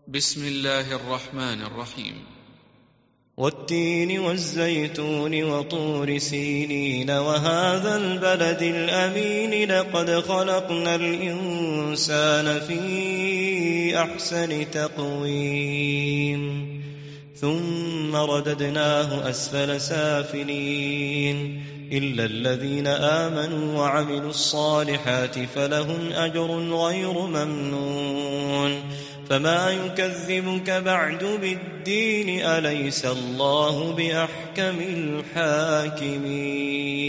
بسم الله الرحمن الرحيم. والتين والزيتون وطور سينين وهذا البلد الأمين لقد خلقنا الإنسان في أحسن تقويم ثم رددناه أسفل سافلين إلا الذين آمنوا وعملوا الصالحات فلهم أجر غير ممنون فما يكذبك بعد بالدين أليس الله بأحكم الحاكمين.